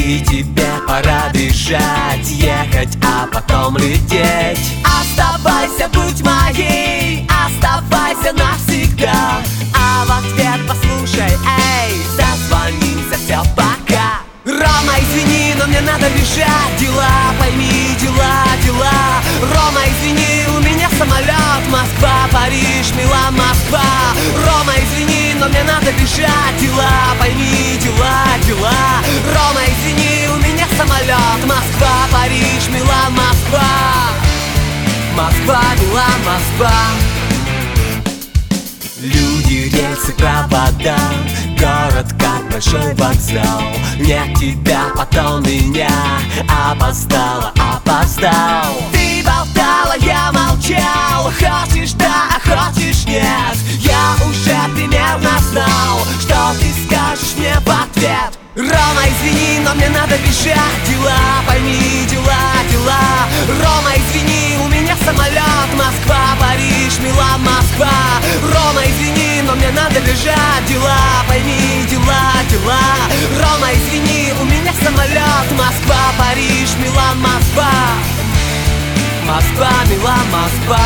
И тебе пора бежать, ехать, а потом лететь. Оставайся, будь моей, оставайся навсегда. А в ответ послушай, эй, созвонимся, все, пока. Рома, извини, но мне надо бежать. Дела, пойми, дела, дела. Рома, извини, у меня самолет. Москва, Париж, Милан, Москва. Рома, извини, но мне надо бежать. Дела, пойми, дела, дела. Рома, извини, у меня самолет. Москва, Париж, Милан, Москва. Москва, Милан, Москва. Люди, рельсы, провода, город как большой вокзал. Нет тебя, потом меня. Опоздала, опоздал. Ты болтала, я молчал. Хочешь да, а хочешь нет. Я уже примерно знал, что ты скажешь мне в ответ. Рома, извини, но мне надо бежать. Дела, пойми, дела, дела. Рома, извини, у меня самолет. Москва, Париж, Милан, Москва. Рома, извини, но мне надо бежать. Дела, пойми, дела, дела. Рома, извини, у меня самолет. Москва, Париж, Милан, Москва. Москва, Милан, Москва.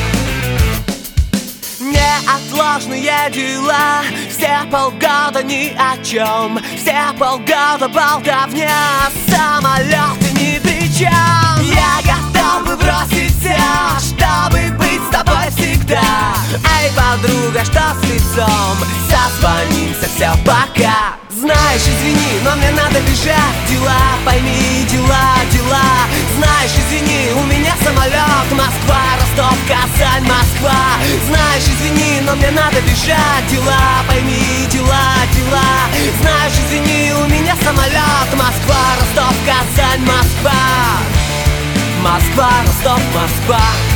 Неотложные дела, все полгода ни о чем. Все полгода болтовня, самолеты ни при чем. Я готов бы бросить все, чтобы быть с тобой всегда. Эй, подруга, что с лицом? Созвонимся, все, пока. Знаешь, извини, но мне надо бежать. Дела, пойми, дела, дела. Знаешь, извини, у меня самолет. Москва, Ростов, Казань, Москва. Знаешь, извини, но мне надо бежать. Дела, пойми, дела, дела. Знаешь, извини, у меня самолет. Москва, Ростов, Казань, Москва. Москва, Ростов, Москва.